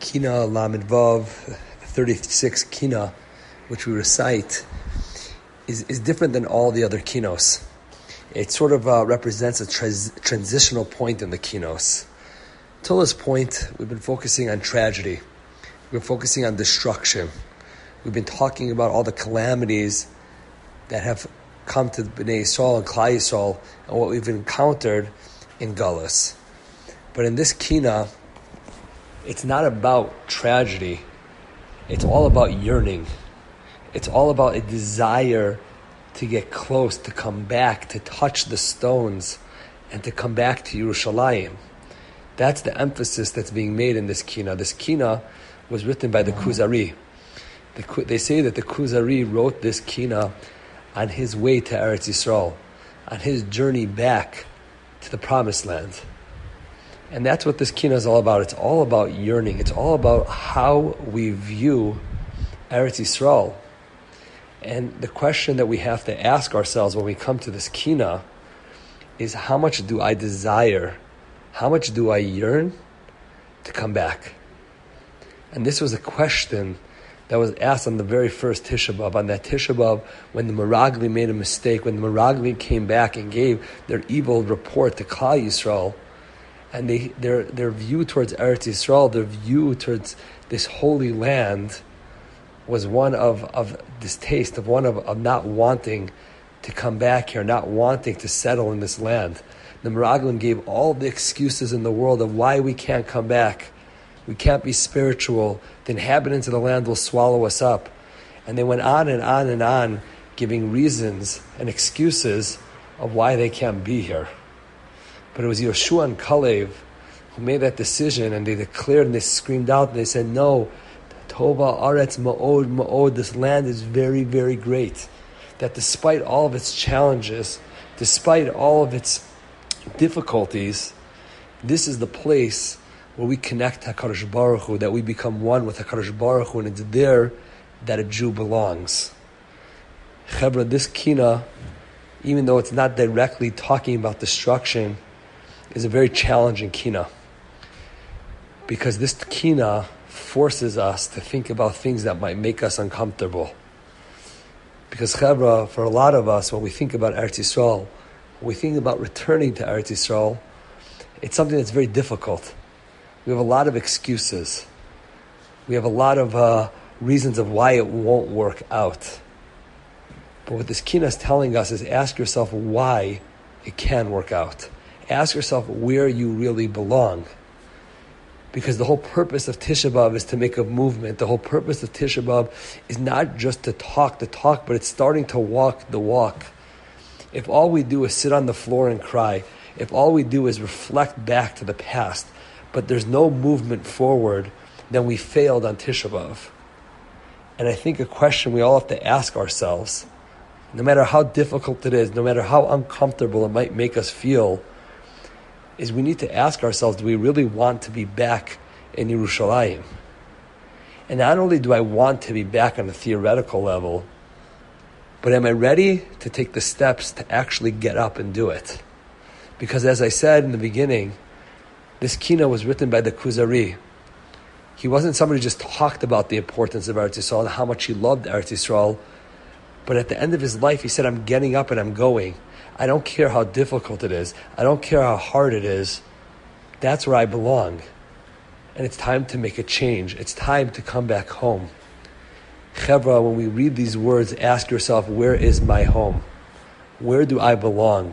Kina Lamed Vav 36 Kina, which we recite, is different than all the other kinos. It sort of represents a transitional point in the kinos. Till this point, we've been focusing on tragedy. We've been focusing on destruction. We've been talking about all the calamities that have come to Bnei Yisrael and Klal Yisrael and what we've encountered in Galus. But in this Kina, it's not about tragedy. It's all about yearning. It's all about a desire to get close, to come back, to touch the stones, and to come back to Yerushalayim. That's the emphasis that's being made in this Kina. This Kina was written by the Kuzari. They say that the Kuzari wrote this Kina on his way to Eretz Yisrael, on his journey back to the Promised Land. And that's what this Kina is all about. It's all about yearning. It's all about how we view Eretz Yisrael. And the question that we have to ask ourselves when we come to this Kina is, how much do I desire, how much do I yearn to come back? And this was a question that was asked on the very first Tisha B'Av, on that Tisha B'Av when the Meragli made a mistake, when the Meragli came back and gave their evil report to Klal Yisrael, and their view towards Eretz Yisrael, their view towards this holy land was one of distaste, of one of not wanting to come back here, not wanting to settle in this land. The Meraglim gave all the excuses in the world of why we can't come back. We can't be spiritual. The inhabitants of the land will swallow us up. And they went on and on and on, giving reasons and excuses of why they can't be here. But it was Yoshua and Kalev who made that decision, and they declared and they screamed out and they said, no, Tova Aretz Ma'od Ma'od, this land is very, very great. That despite all of its challenges, despite all of its difficulties, this is the place where we connect to HaKadosh Baruch Hu, that we become one with HaKadosh Baruch Hu, and it's there that a Jew belongs. Chevra, this Kina, even though it's not directly talking about destruction, is a very challenging Kina. Because this Kina forces us to think about things that might make us uncomfortable. Because Chevra, for a lot of us, when we think about Eretz Yisrael, when we think about returning to Eretz Yisrael, it's something that's very difficult. We have a lot of excuses. We have a lot of reasons of why it won't work out. But what this Kina is telling us is, ask yourself why it can work out. Ask yourself where you really belong. Because the whole purpose of Tisha B'Av is to make a movement. The whole purpose of Tisha B'Av is not just to talk the talk, but it's starting to walk the walk. If all we do is sit on the floor and cry, if all we do is reflect back to the past, but there's no movement forward, then we failed on Tisha B'Av. And I think a question we all have to ask ourselves, no matter how difficult it is, no matter how uncomfortable it might make us feel, is we need to ask ourselves, do we really want to be back in Yerushalayim? And not only do I want to be back on a theoretical level, but am I ready to take the steps to actually get up and do it? Because as I said in the beginning, this Kina was written by the Kuzari. He wasn't somebody who just talked about the importance of Eretz Yisrael and how much he loved Eretz Yisrael, but at the end of his life, he said, I'm getting up and I'm going. I don't care how difficult it is. I don't care how hard it is. That's where I belong. And it's time to make a change. It's time to come back home. Chevra, when we read these words, ask yourself, where is my home? Where do I belong?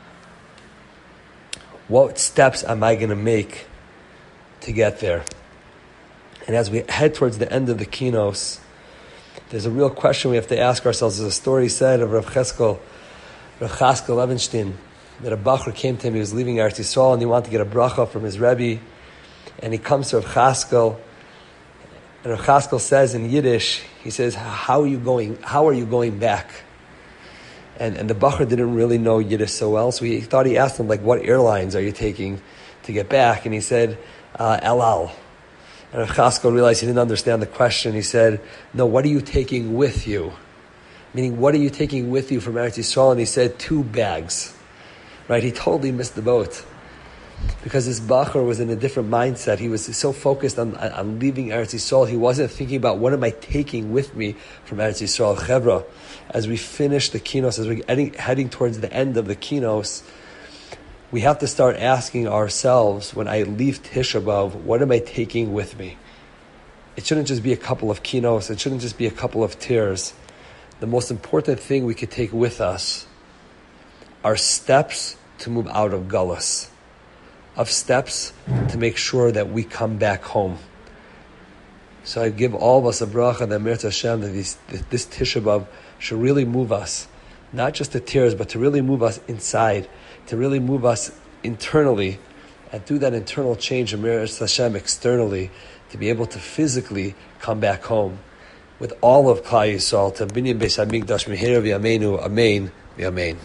What steps am I going to make to get there? And as we head towards the end of the Kinos, there's a real question we have to ask ourselves. There's a story said of Rav Cheskel Levenstein, that a Bachur came to him. He was leaving Eretz Yisrael and he wanted to get a bracha from his Rebbe. And he comes to Rav Cheskel, and Rav Cheskel says in Yiddish, he says, how are you going back? And the Bachur didn't really know Yiddish so well, so he thought he asked him, like, what airlines are you taking to get back? And he said, El Al. And Rav Cheskel realized he didn't understand the question. He said, no, what are you taking with you? Meaning, what are you taking with you from Eretz Yisrael? And he said, 2 bags. Right? He totally missed the boat. because this Bachar was in a different mindset. He was so focused on leaving Eretz Yisrael, he wasn't thinking about what am I taking with me from Eretz Yisrael. Chevra, as we finish the kinos, as we're heading towards the end of the kinos, we have to start asking ourselves, when I leave Tisha B'Av, what am I taking with me? It shouldn't just be a couple of kinos, it shouldn't just be a couple of tears. The most important thing we could take with us are steps to move out of Gullus, of steps to make sure that we come back home. So I give all of us a bracha and Amir Hashem that this Tisha B'Av should really move us, not just to tears, but to really move us inside, to really move us internally, and through that internal change, Amir Hashem externally, to be able to physically come back home with all of Klal Yisrael to Binyan Beis Hamikdash Mehera V'Yameinu Amen V'Amen.